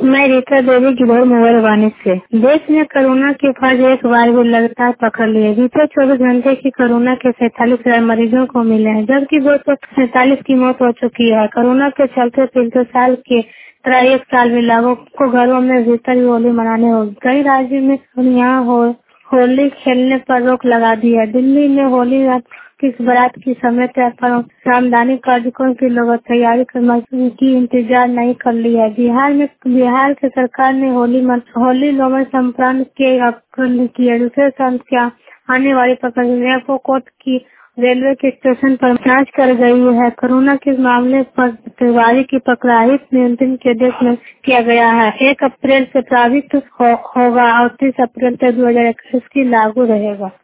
मैं रीता देवी गिरोह मोबाइल वाणी से। देश में कोरोना के फर्ज एक बार भी लगातार पकड़ लिए। बीते 24 घंटे की कोरोना के 47,000 मरीजों को मिले हैं, जबकि 247 की मौत हो चुकी है। कोरोना के चलते पिछले साल के तरह एक साल में लोगों को घरों में भीतर ही होली मनाने होगी। कई राज्यों में यहाँ होली खेलने पर रोक लगा दी है। दिल्ली में होली रात किस बारात की समय पर सावधानी कार्यक्रम की लोग तैयारी की इंतजार नहीं कर लिया है। बिहार के सरकार ने होली लोमन संक्रांत के अपकरण किए। दूसरे संख्या आने वाली पकड़ एयरपोर्ट की रेलवे के स्टेशन पर जांच कर गई है। कोरोना के मामले पर त्रिवारी की पकड़ाई नियंत्रण के देश में किया गया है। 1 अप्रैल से प्रभावित होगा और 30 अप्रैल तक 2021 की लागू रहेगा।